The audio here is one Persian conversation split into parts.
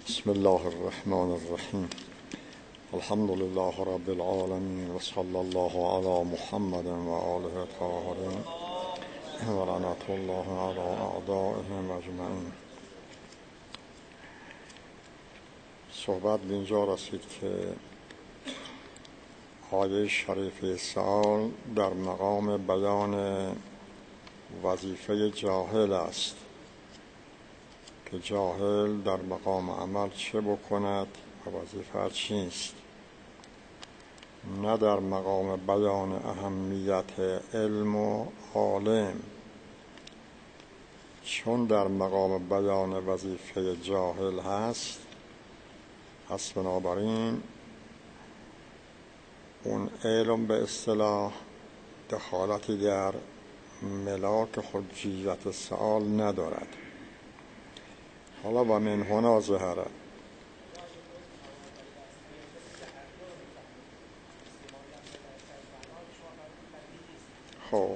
بسم الله الرحمن الرحیم. الحمد لله رب العالمین و صلی الله علی محمد و آله الطاهرین و لعنت الله علی اعدائهم اجمعین. صحبت به اینجا رسید که آیه شریفه سال در مقام بیان وظیفه جاهل است که جاهل در مقام عمل چه بکند و وظیفه چیست، نه در مقام بیان اهمیت علم و عالم. چون در مقام بیان وظیفه جاهل هست، پس بنابراین اون علم به اصطلاح دخالتی در ملاک حجیت سؤال ندارد. حالا و من هنا ظهره. خب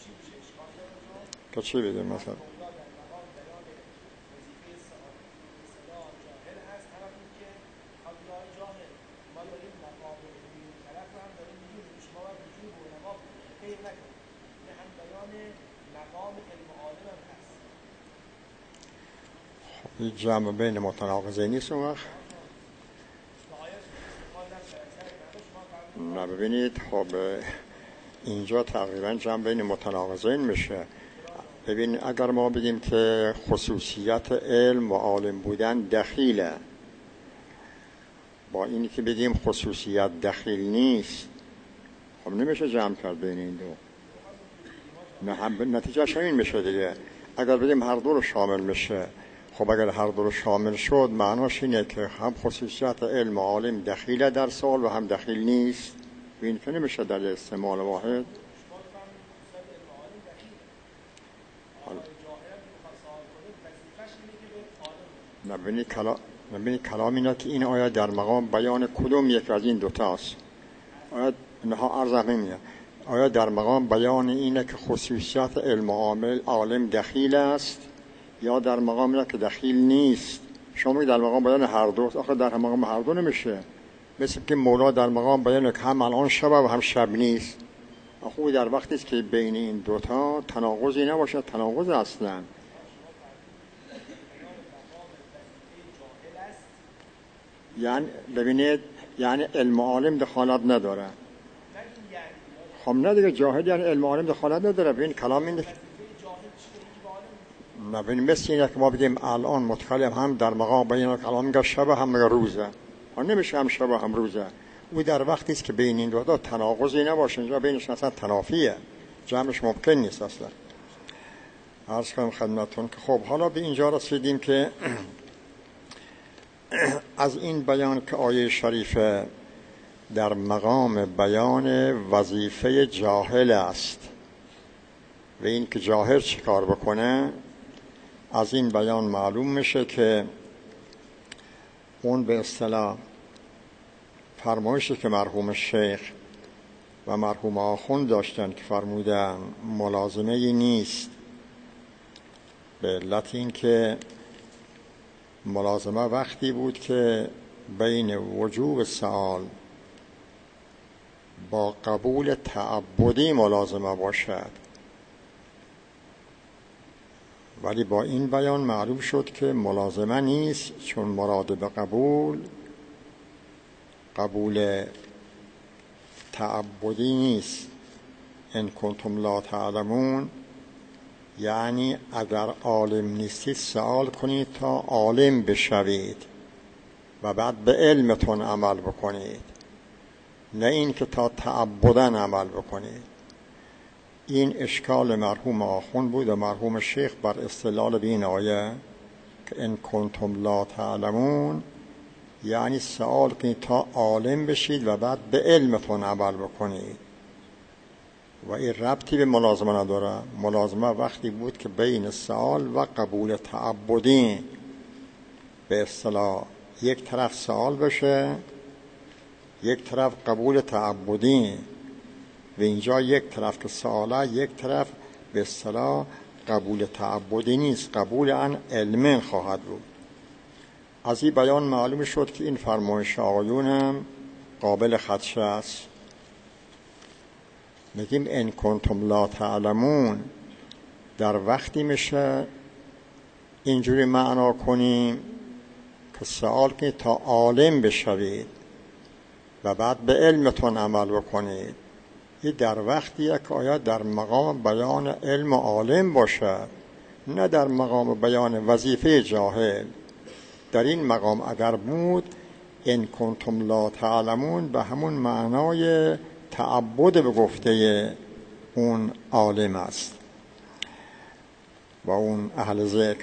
که چی بگیم مثلا؟ جمع بین متناقضه نیست اون وقت؟ نه ببینید، خب اینجا تقریبا جمع بین متناقضین میشه. ببین اگر ما بگیم که خصوصیت علم و عالم بودن دخیله، با اینی که بگیم خصوصیت دخیل نیست، خب نمیشه جمع کرد بین این دو. نتیجهش این میشه دیگه. اگر بگیم هر دو رو شامل میشه، خب اگر هر دو رو شامل شد معناش اینه که هم خصوصیت علم و عالم دخیله در سوال و هم دخیل نیست. این که نمیشه در استعمال واحد. نبینی کلام اینا که این آیه در مقام بیان کدوم یک از این دوتاست. آیه نها ارزم نمیه. آیه در مقام بیان اینه که خصوصیت علم و عالم دخیل است یا در مقام اینه که دخیل نیست. شما در مقام بیان هر دو، آخه در مقام هر دو نمیشه. مثل که مولا در مقام بیان که هم الان شب و هم شب نیست. آخه در وقتی است که بین این دوتا تناقضی نباشه. تناقض اصلا یعنی ببینید، یعنی علم و عالم دخالت نداره. خب نه دیگه، جاهل یعنی علم و عالم دخالت نداره. ببین کلام اینه، نه ببین مثل اینه که ما بگیم الان متکلم هم در مقام بیان که الان میگه شب هم میگه روزه. نمیشه هم شب هم روزه. او در وقتی است که بین این دو تا تناقضی نباشه، اینجا بینش اصلا تنافیه، جمعش ممکن نیست اصلا. عرض کنم خدمتتون که خب حالا به اینجا رسیدیم که از این بیان که آیه شریفه در مقام بیان وظیفه جاهل است و این که جاهل چه کار بکنه، از این بیان معلوم میشه که اون به اصطلاح فرمایشی که مرحوم شیخ و مرحوم آخوند داشتن که فرمودن ملازمه ای نیست، به علت این که ملازمه وقتی بود که بین وجوب سؤال با قبول تعبدی ملازمه باشد. ولی با این بیان معلوم شد که ملازمه نیست، چون مراد به قبول تعبدی نیست. ان کنتم لا تعلمون، یعنی اگر عالم نیستید سؤال کنید تا عالم بشوید و بعد به علمتون عمل بکنید، نه این که تا تعبدن عمل بکنید. این اشکال مرحوم آخوند بود و مرحوم شیخ بر استدلال به این آیه که ان کنتم لا تعلمون یعنی سؤال کنید تا عالم بشید و بعد به علمتون عمل بکنید. و این ربطی به ملازمه نداره. ملازمه وقتی بود که بین سؤال و قبول تعبدی به اصطلاح یک طرف سؤال بشه، یک طرف قبول تعبدی. و اینجا یک طرف که سؤاله، یک طرف به اصطلاح قبول تعبدی نیست، قبول عن علم خواهد بود. از این بیان معلوم شد که این فرمایش آقایون هم قابل خدشه است. میگیم ان کنتم لا تعلمون، در وقتی میشه اینجوری معنا کنیم که سوال کنید تا عالم بشوید و بعد به علمتون عمل بکنید. این در وقتیه که آیا در مقام بیان علم و عالم باشد، نه در مقام بیان وظیفه جاهل. در این مقام اگر بود ان کنتم لا تعلمون به همون معنای تعبد به گفته اون عالم است و اون اهل ذکر.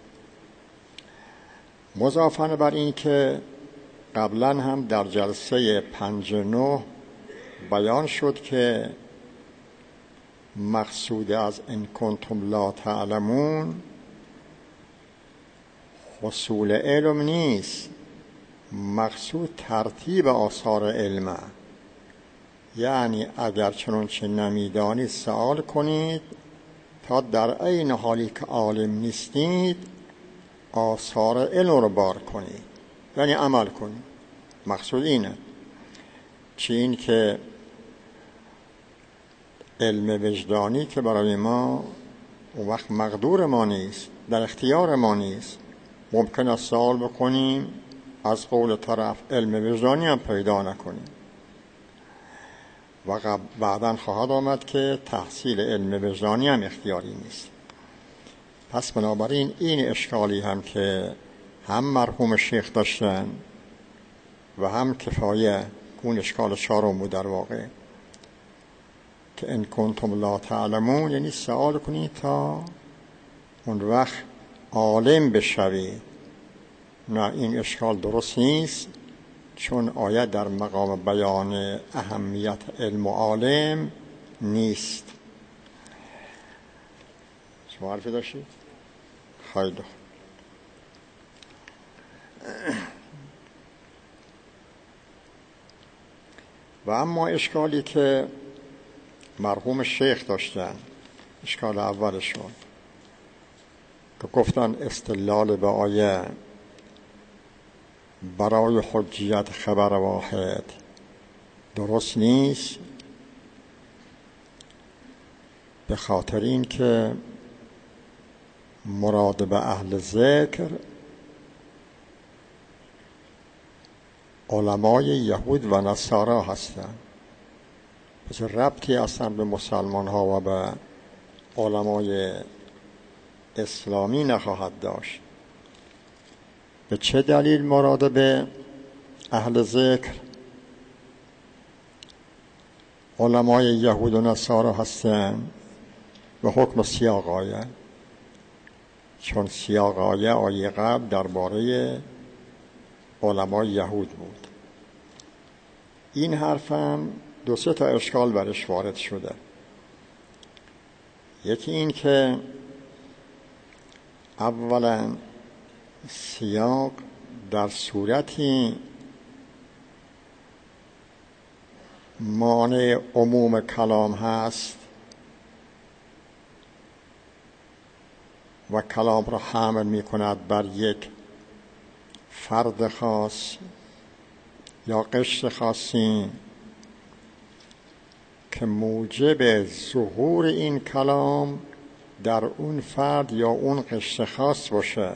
مضافاً بر این که قبلا هم در جلسه 59 بیان شد که مقصود از ان کنتم لا تعلمون حصول علم نیست، مقصود ترتیب آثار علمه. یعنی اگر چنانچه نمیدانید سوال کنید تا در عین حالی که عالم نیستید آثار علم رو بار کنید، یعنی عمل کنید. مقصود اینه. چه این که علم وجدانی که برای ما اون وقت مقدور ما نیست، در اختیار ما نیست. ممکن است سوال بکنیم از قول طرف علم وجدانی هم پیدا نکنیم و بعداً خواهد آمد که تحصیل علم وجدانی هم اختیاری نیست. پس بنابراین این اشکالی هم که هم مرحوم شیخ داشتن و هم کفایه، اون اشکال چهارم بود در واقع، که ان کنتم لا تعلمون یعنی سوال کنید تا اون وقت عالم بشوید. نه، این اشکال درست نیست، چون آیت در مقام بیان اهمیت علم و عالم نیست. شما حرفی داشتید؟ خیلی و اما اشکالی که مرحوم شیخ داشتن، اشکال اولشون که گفتن استدلال به آیه برای حجیت خبر واحد درست نیست، به خاطر این که مراد به اهل ذکر علمای یهود و نصارا هستند. پس ربطی اصلا به مسلمان ها و به علمای اسلامی نخواهد داشت. به چه دلیل مراد به اهل ذکر علمای یهود و نصارا هستند؟ به حکم سیاق آیه، چون سیاق آیه قبل درباره علمای یهود بود. این حرفم دو سه تا اشکال برش وارد شده. یکی این که اولا سیاق در صورتی مانع عموم کلام هست و کلام را حمل می کند بر یک فرد خاص یا قشر خاصی که موجب ظهور این کلام در اون فرد یا اون قشر خاص باشه.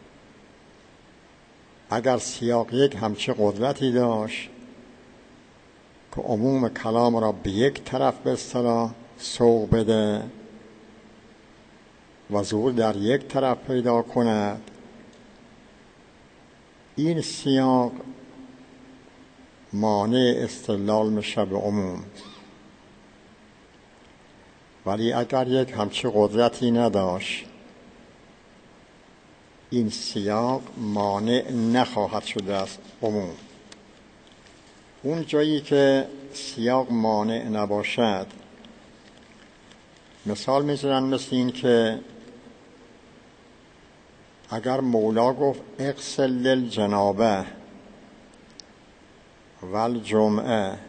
اگر سیاق یک همچه قدرتی داشت که عموم کلام را به یک طرف به اصطلاح سوق بده و ظهور در یک طرف پیدا کند، این سیاق مانع استدلال میشه به عموم. ولی اگر یک همچه قدرتی نداشت، این سیاق مانع نخواهد شده از عموم. اون جایی که سیاق مانع نباشد، مثال میزنن مثل این که اگر مولا گفت اغسل للجنابه والجمعه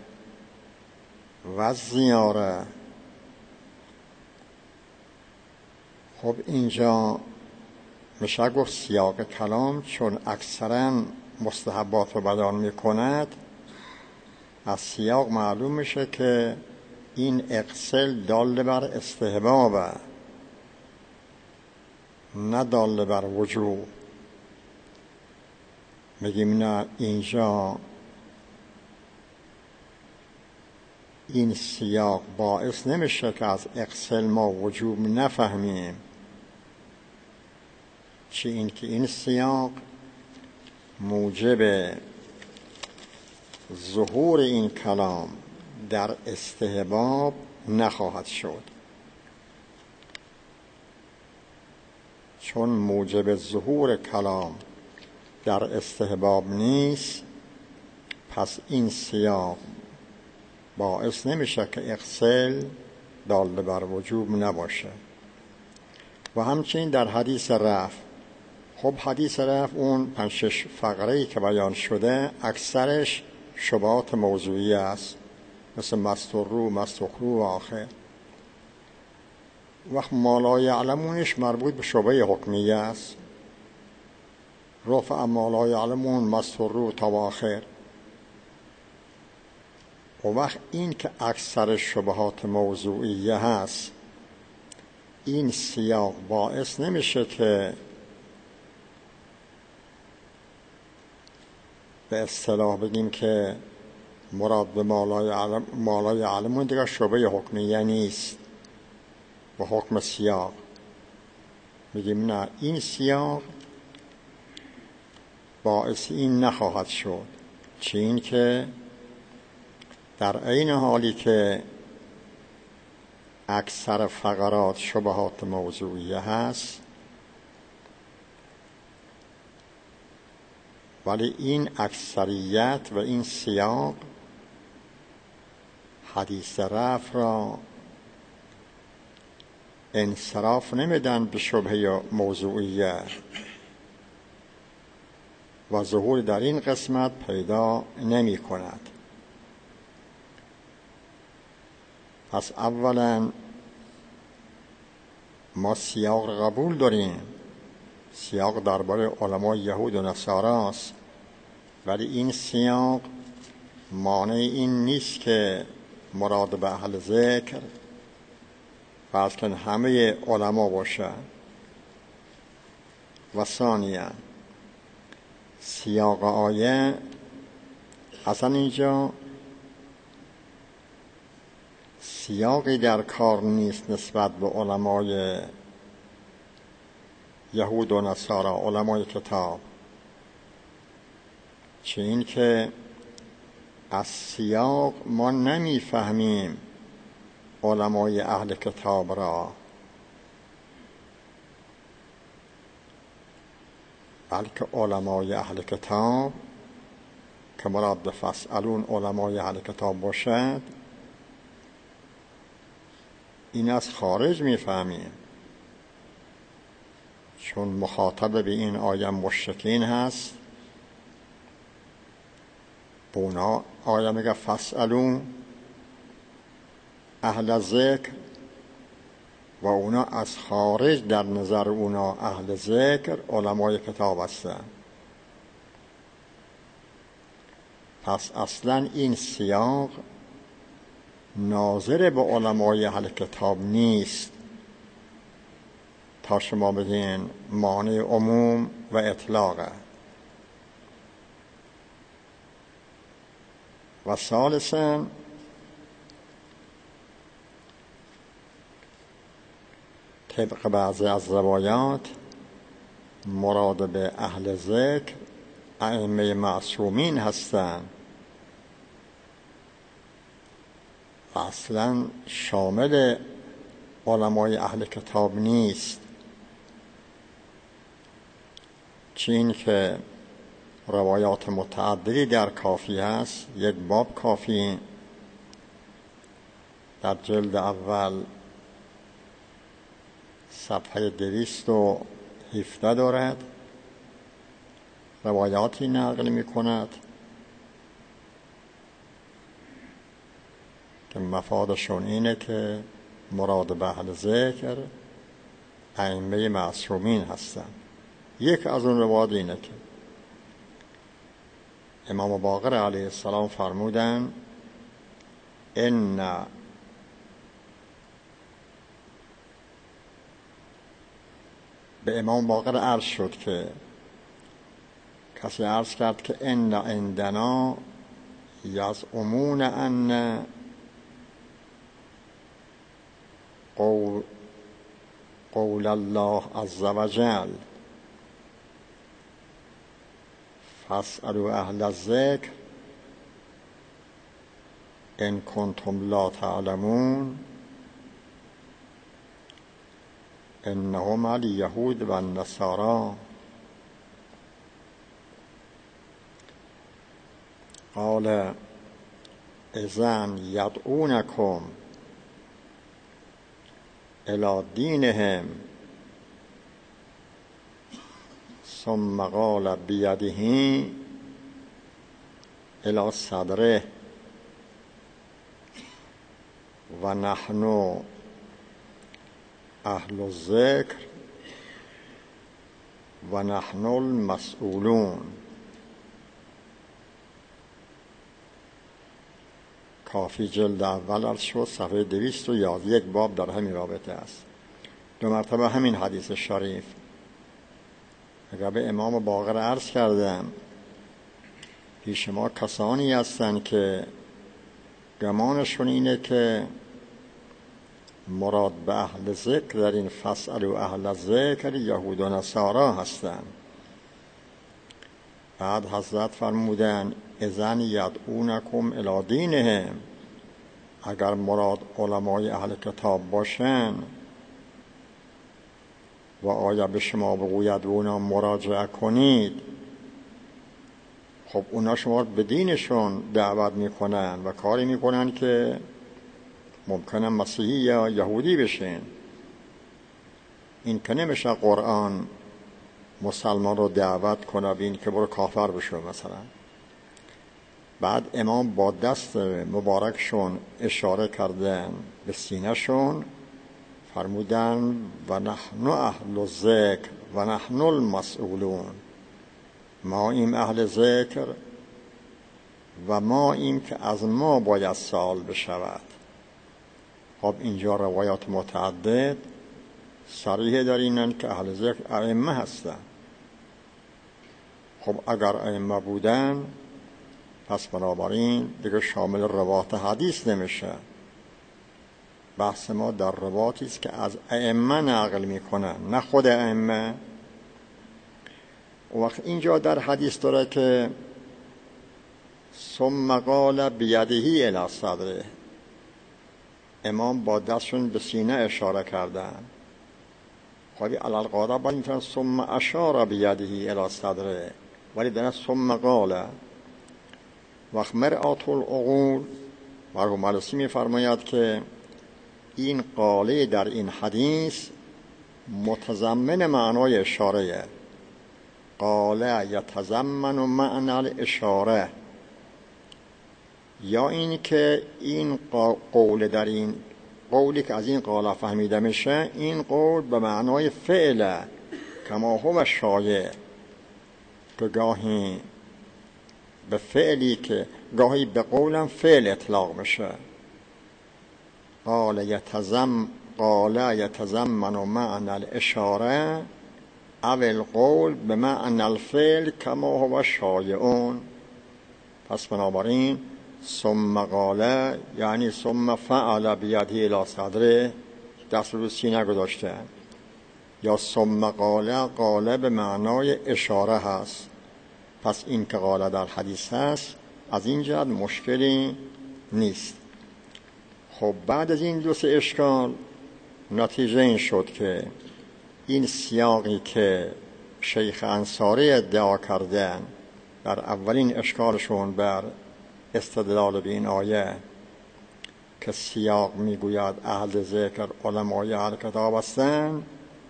والزیاره، خب اینجا میشه گفت سیاق کلام چون اکثرا مستحبات رو بیان میکند، از سیاق معلوم میشه که این اغسل دال بر استحبابه، نه دال بر وجوب. میگیم نه، اینجا این سیاق باعث نمیشه که از اغسل ما وجوب نفهمیم، چه این که این سیاق موجب ظهور این کلام در استحباب نخواهد شد. چون موجب ظهور کلام در استحباب نیست، پس این سیاق باعث نمیشه که اغسل دال بر وجوب نباشه. و همچنین در حدیث رفع، خب حدیث رفع اون 5-6 فقره‌ای که بیان شده اکثرش شبهات موضوعی است، مثل مسترو، مستخرو و آخر. وقت ما لا یعلمونش مربوط به شبهه حکمیه است، رفع ما لا یعلمون، مسترو تا آخر. و وقت این که اکثر شبهات موضوعیه هست، این سیاق باعث نمیشه که به اصطلاح بگیم که مراد به ما لا یعلمون دیگر شبهه حکمیه نیست و حکم سیاق. میگیم نه، این سیاق باعث این نخواهد شد، چه این که در عین حالی که اکثر فقرات شبهات موضوعیه هست، ولی این اکثریت و این سیاق حدیث رفع را انصراف نمیدن به شبهه موضوعیه و ظهور در این قسمت پیدا نمی کند. پس اولا ما سیاق را قبول داریم، سیاق درباره علمای یهود و نصارا است، ولی این سیاق مانع این نیست که مراد به اهل ذکر فرض کن همه علما باشه. و ثانیا سیاق آیه اصلا اینجا سیاقی در کار نیست نسبت به علمای یهود و نصارا، علمای کتاب، چه این که از سیاق ما نمیفهمیم علمای اهل کتاب را، بلکه علمای اهل کتاب که مراد به فاسالون علمای اهل کتاب باشد، این از خارج میفهمیم، چون مخاطب به این آیه مشرکین هست. به اونا آیه میگه فاسالون اهل ذکر، و اونا از خارج در نظر اونا اهل ذکر علمای کتاب هستن. پس اصلا این سیاق ناظر به علمای اهل کتاب نیست تا شما بگین معنی عموم و اطلاقه. و ثالثاً طبق بعضی از روایات مراد به اهل ذکر ائمه معصومین هستند، اصلا شامل علمای اهل کتاب نیست. چین که روایات متعددی در کافی هست، یک باب کافی در جلد اول صفحه 217 دارد، روایاتی نقل می کند که مفادشون اینه که مراد به اهل ذکر ائمه معصومین هستند. یک از اون روایات اینه که امام باقر علیه السلام فرمودن ان به امام باقر عرض شد که کسی عرض کرد که ان عندنا یزعمون ان قول الله عز وجل فاسألوا اهل الذکر ان کنتم لا تعلمون انهم الیهود و النصارى قال اذن یدعونکم الی دینهم ثم قال بیده الی صدره و نحن اهل الذکر و نحن المسئولون. کافی جلد اول عرض شد صفحه 211 یک باب در همین رابطه است. 2 مرتبه همین حدیث شریف. اگر به امام باقر عرض کردم پیش ما کسانی هستند که گمانشون اینه که مراد به اهل ذکر در این فاسألوا اهل الذکر یهود و نصارا هستند. بعد حضرت فرمودن اذن یدعونکم الی دینهم، اگر مراد علمای اهل کتاب باشن و آیا به شما بگوید و اونا مراجعه کنید، خب اونا شما به دینشون دعوت میکنن و کاری میکنن که ممکنه مسیحی یا یهودی بشین. این که نمیشه قرآن مسلمان رو دعوت کنه به این که برو کافر بشو مثلا. بعد امام با دست مبارکشون اشاره کردن به سینه شون، فرمودن و نحن اهل الذکر و نحن المسئولون، ما ایم اهل ذکر و ما ایم که از ما باید سوال بشود. خب اینجا روایات متعدد صریح در اینن که اهل ذکر ائمه هستن. خب اگر ائمه بودن پس بنابراین دیگه شامل روایات حدیث نمیشه. بحث ما در روایاتی است که از ائمه نقل میکنن، نه خود ائمه. وقت اینجا در حدیث داره که ثم قال بیده الی صدره، امام با دستشون به سینه اشاره کردن. خواهی علالقاده باید میتونن ثم اشار بیده الی صدره، ولی دارن ثم قال. وقت مرآت العقول مرحوم مالسی میفرماید که این قاله در این حدیث متضمن معنای اشاره، قاله یتضمن معنی الاشاره، یا این که این قول در این قولی که از این قاله فهمیده میشه این قول به معنای فعله کما هو شایع، که گاهی به فعلی که گاهی به قولم فعل اطلاق میشه. قال یتضمن معنی الاشاره او القول به معنی الفعل کما هو شایعون. پس بنابراین ثم قال یعنی ثم فعل بیده الی صدره، دست رو سینه گذاشته، یا ثم قال به معنای اشاره هست. پس این که قال در حدیث هست از این جهت مشکلی نیست. خب بعد از این 2 اشکال نتیجه این شد که این سیاقی که شیخ انصاری ادعا کردن در اولین اشکالشون بر استدلال به این آیه که سیاق میگوید اهل ذکر علمای اهل کتاب هستند،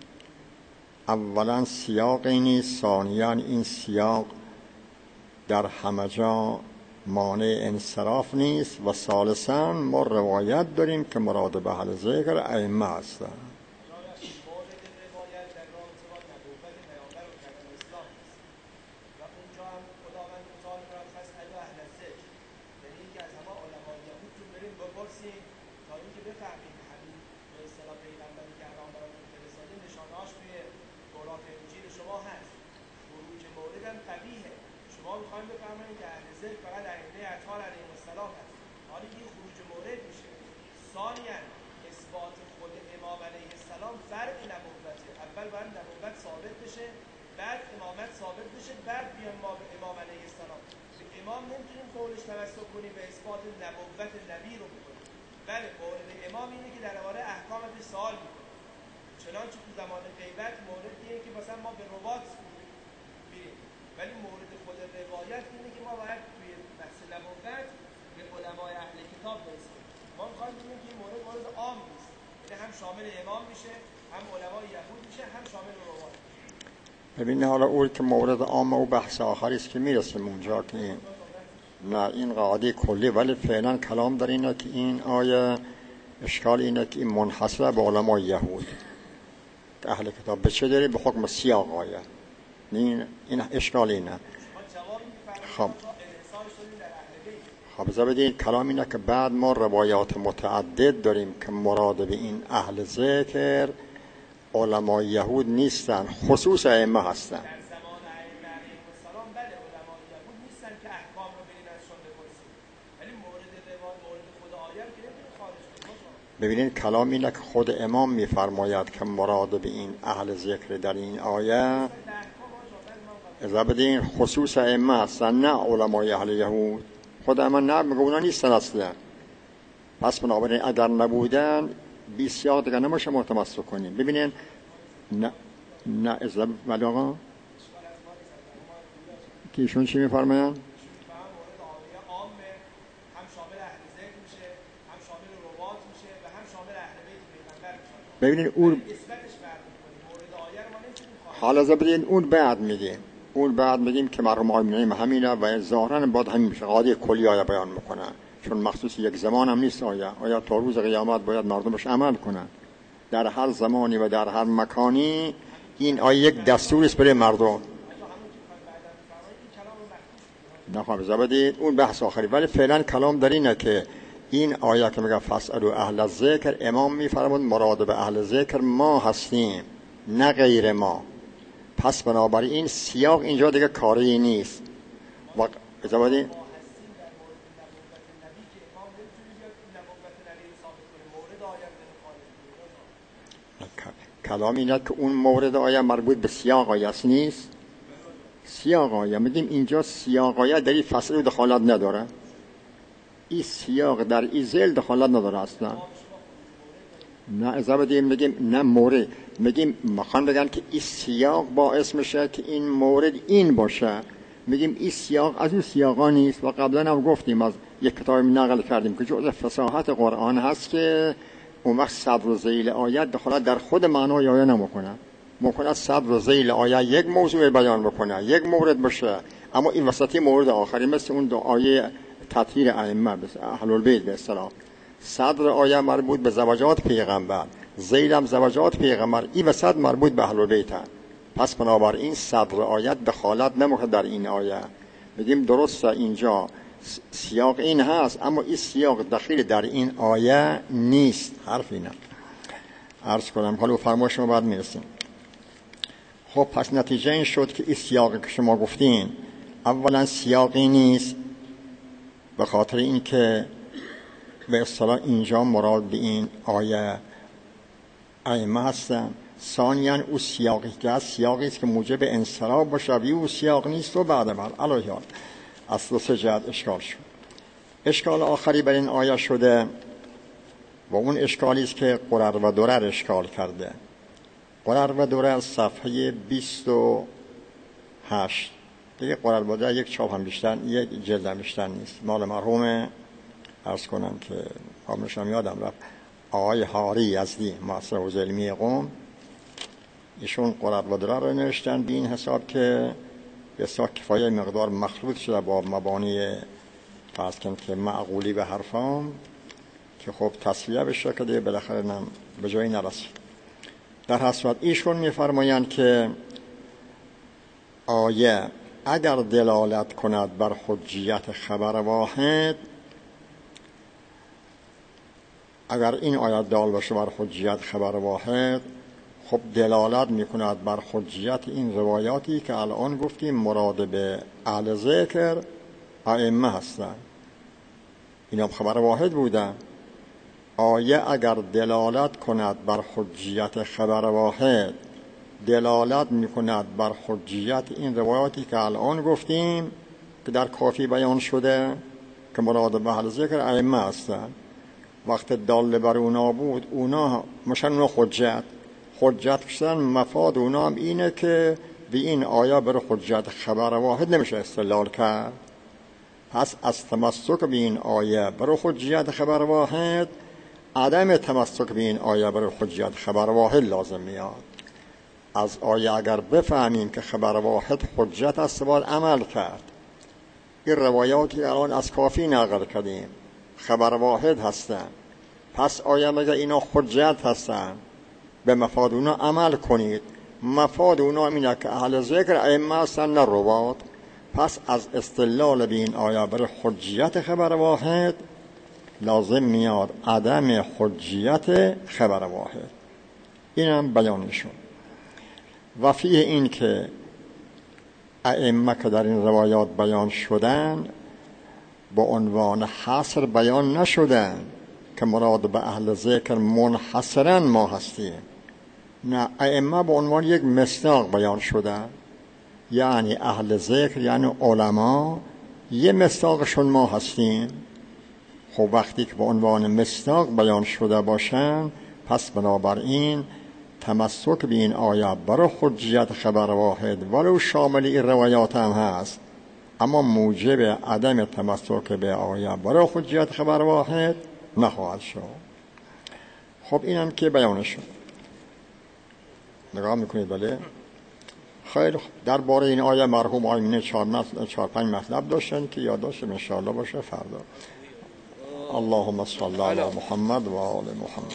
اولا سیاقی نیست، ثانیاً این سیاق در همه جا مانع انصراف نیست، و ثالثاً ما روایت داریم که مراد به اهل ذکر ائمه هستند. میخوایم بفرماییم که اهل ذکر فقط ائمه اطهار علیهم السلام هست. حالا این خروج مورد میشه. ثانیاً اثبات خود امام علیه السلام فرع نبوته. اول باید نبوت ثابت بشه، بعد امامت ثابت بشه، بعد بیان ما به امام علیه السلام. به امام نمیتونیم قولش توسل کنیم به اثبات نبوت نبی رو بکنیم. بله مورد امام اینه که درباره احکامش سوال میکنه. چنانچه تو زمان غیبت مورد اینه که مثلا ما به رباط میریم، ولی مورد خود روایت اینه که ما باید توی بحث نبوت به علمای اهل کتاب برسیم. ما میخوایم ببینیم که این مورد عام نیست، یعنی هم شامل امام میشه، هم علمای یهود میشه، هم شامل روایت. ببین حالا اون که مورد عام و بحث آخری است که میرسیم اونجا که این نه این قاعده کلی، ولی فعلا کلام در اینه که این آیه اشکال اینه که این منحصر به علمای یهود اهل کتاب به چه داره؟ به حکم سیاق آیه. این اشکال اینه. خب بدین کلام اینه که بعد ما روایات متعدد داریم که مراد به این اهل ذکر علمای یهود نیستن، خصوص ائمه هستن. در زمان ائمه علیهم السلام بله علمای یهود نیستن که احکام رو برین ازشون بپرسید، ولی مورد خود آیه که نمیتونه خارج کنه. ببینید کلام اینه که خود امام میفرماید که مراد به این اهل ذکر در این آیه اذا بدین خصوص ائمه هستن، نه علمای اهل یهود. خود ائمه نه میگه اونا نیستن اصلا. پس بنابراین اگر نبودن بسیار دیگه نمیشه متمسک کنیم. ببینین نه اذا ولی آقا که ایشون چی میفرماین؟ ببینید اون حالا زبدین اون بعد میگیم که مرحوم آیمینیم همینه و ظاهرا باید همین قاعده کلی آیه بیان میکنن، چون مخصوص یک زمان هم نیست آیه تا روز قیامت باید مردمش عمل کنن. در هر زمانی و در هر مکانی این آیه یک دستور است برای مردم. نخواهم زبدین اون بحث آخری، ولی فعلا کلام در اینه که این آیه که میگه فاسألوا اهل الذکر، امام میفرمود مراد به اهل ذکر ما هستیم نه غیر ما. پس بنابراین این سیاق اینجا دیگه کاری نیست. و زبدین کلام اینه که اون مورد آیه مربوط به سیاق آیه نیست. سیاق آیه میگیم اینجا سیاق آیه در این فصل دخالت نداره، این سیاق در این ذیل دخالت نداره اصلا. نه از بدیم میگیم نه مورد، میگیم مخوان بگن که این سیاق باعث میشه که این مورد این باشه. میگیم این سیاق از این سیاقا نیست. و قبلا هم گفتیم از یک کتاب نقل کردیم که جزء فصاحت قرآن هست که اون وقت صدر و ذیل آیت دخالت در خود معنای آیه نمیکنه. ممکنه صدر و ذیل آیه یک موضوع بیان بکنه، یک مورد باشه، اما این وسطی مورد آخری مثل اون دو آیه تطهیر ائمه اهل البیت به اصطلاح. صدر آیه مربوط به زوجات پیغمبر، ذیل هم زوجات پیغمبر، این وسط مربوط به اهل البیت. پس بنابراین صدر آیت دخالت نمیکنه در این آیه. میگیم درسته اینجا سیاق این هست، اما این سیاق دخیل در این آیه نیست. حرف اینه عرض کنم. حالا فرمایش شما بعد میرسیم. خب پس نتیجه این شد که این سیاقی که شما گفتین اولا سیاقی نیست، به خاطر این که به اصطلاح اینجا مراد به این آیه ائمه هستن. ثانیاً او سیاقی که هست سیاقی است که موجب انصراف باشه، او سیاق نیست. و بعد علیه حال اصل و سجد اشکال شد. اشکال آخری بر این آیه شده و اون اشکالی است که قرر و درر اشکال کرده. قرر و درر صفحه 28 دیگه. قرر و درر یک چاپ هم بیشتر، یک جلد هم بیشتر نیست. مال مرحوم عرض کنم که همشم یادم رفت آقای حاری یزدی مؤسسه حوزه علمی قم، ایشون قرر و درر رو نوشتن به این حساب که بسیار کفایه مقدار مخلوط شده با مبانی فرض کنم که معقولی به حرفام که خب تصویه بشه که دیگه بالاخره به جایی نرسید. در هر صورت ایشون میفرمایند که آیه اگر دلالت کند بر حجیت خبر واحد، اگر این آیه دال باشه بر حجیت خبر واحد، خب دلالت میکند بر حجیت این روایاتی که الان گفتیم مراد به اهل ذکر ائمه هستند. اینا خبر واحد بودن. آیه اگر دلالت کند بر حجیت خبر واحد، دلالت میکند بر حجیت این روایاتی که الان گفتیم که در کافی بیان شده که مراد به اهل ذکر ائمه هستند. وقت دال بر اونا بود، اونا مشن اونا حجت کشتن. مفاد اونا هم اینه که به این آیه بر حجت خبر واحد نمیشه استدلال کرد. پس از تمسک به این آیه بر حجت خبر واحد، عدم تمسک به این آیه بر حجت خبر واحد لازم میاد. از آیه اگر بفهمیم که خبر واحد حجت است باید عمل کرد. این روایاتی الان از کافی نقل کردیم خبر واحد هستن، پس آیه مگه اینا حجت هستن، به مفاد اونا عمل کنید. مفاد اونا اینه که اهل ذکر ائمه هستن نه روات. پس از استدلال به این آیه بر حجیت خبر واحد لازم میاد عدم حجیت خبر واحد. اینم بیانشون. و فیه این که ائمه که در این روایات بیان شدن با عنوان حصر بیان نشدن که مراد به اهل ذکر منحصرا ما هستیم. نه، ائمه با عنوان یک مصداق بیان شدن، یعنی اهل ذکر یعنی علما یه مصداقشون ما هستیم. خب وقتی که با عنوان مصداق بیان شده باشن، پس بنابراین تمسک به این آیه برای حجیت خبر واحد ولو شامل این روایات هم هست، اما موجب عدم تمسک به آیه برای حجیت خبر واحد نخواهد شد. خب اینم که بیانش شد. نگاه میکنید بله؟ خیلی خوب. درباره این آیه مرحوم آیمینه 4-5 مطلب داشتن که یادداشت انشاءالله باشه فردا. اللهم صل علی محمد و آل محمد.